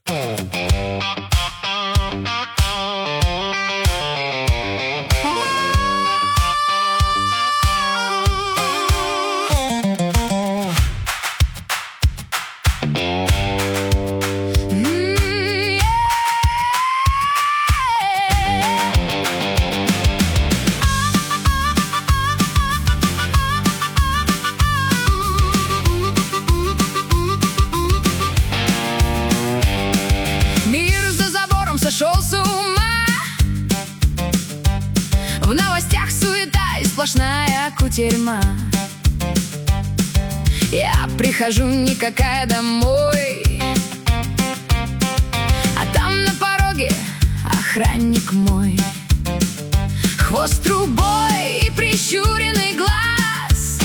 Сошел с ума. В новостях суета и сплошная кутерьма. Я прихожу никакая домой, а там на пороге охранник мой. Хвост трубой и прищуренный глаз.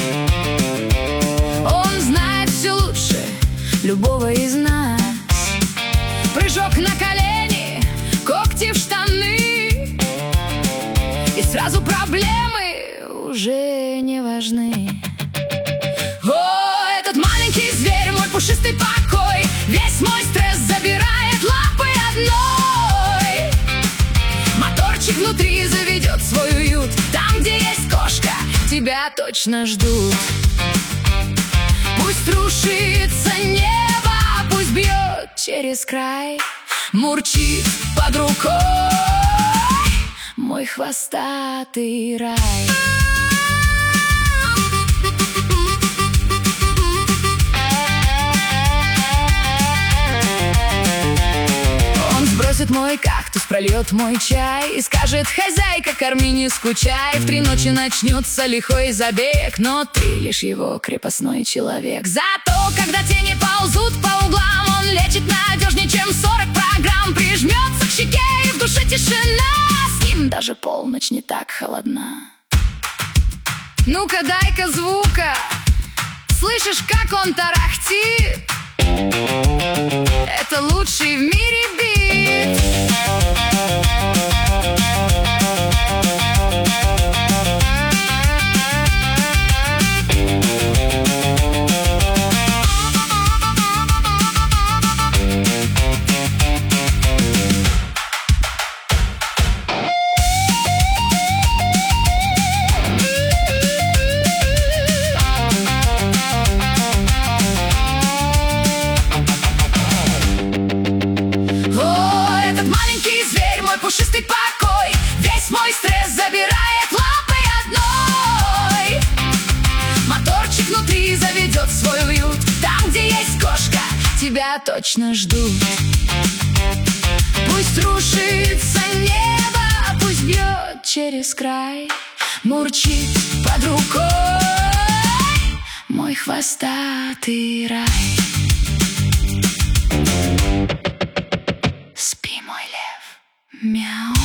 Он знает все лучше любого из нас. Прыжок на колени, когти в штаны, и сразу проблемы уже не важны. О, этот маленький зверь, мой пушистый покой, весь мой стресс забирает лапой одной. Моторчик внутри заведет свой уют. Там, где есть кошка, тебя точно ждут. Пусть рушится небо, пусть бьет через край, мурчит под рукой мой хвостатый рай. Он сбросит мой кактус, прольет мой чай и скажет: хозяйка, корми, не скучай. В 3 ночи начнется лихой забег, но ты лишь его крепостной человек. Зато, когда тени ползут по углам, он лечит надежнее, чем 40 программ. Прижмется к щеке, и в душе тишина. С ним даже полночь не так холодна. Ну-ка, дай-ка звука. Слышишь, как он тарахтит? Это лучший в мире бит. Пушистый покой, весь мой стресс забирает лапой одной. Моторчик внутри заведет свой уют. Там, где есть кошка, тебя точно ждут. Пусть рушится небо, пусть бьет через край, мурчит под рукой мой хвостатый рай. Спи, мой лев. Мяу.